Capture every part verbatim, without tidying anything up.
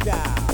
child.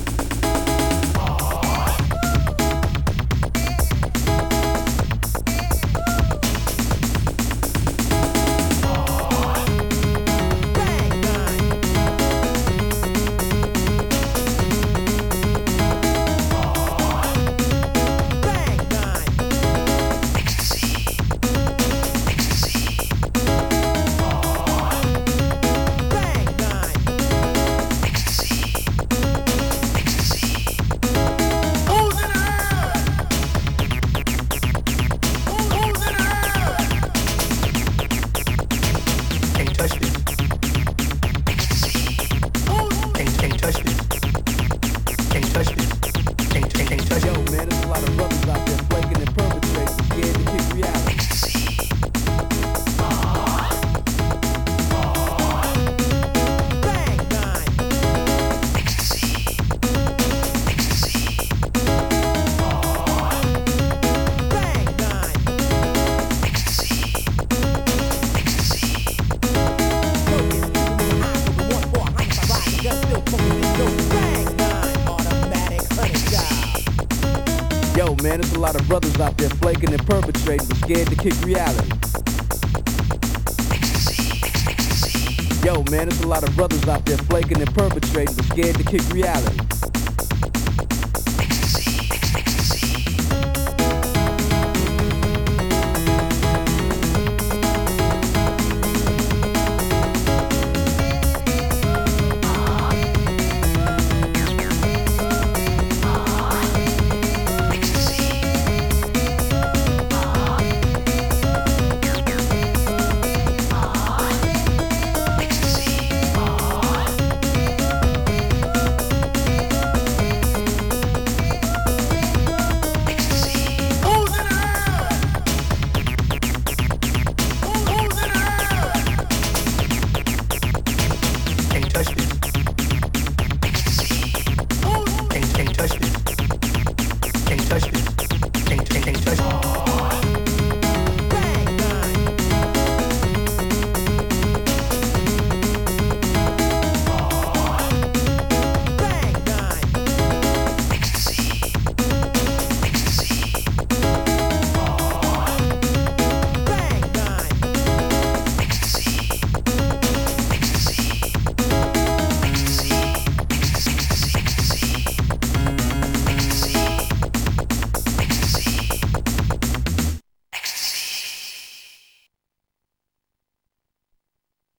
Yo, man, there's a lot of brothers out there flaking and perpetrating, but scared to kick reality. Yo, man, there's a lot of brothers out there flaking and perpetrating, but scared to kick reality.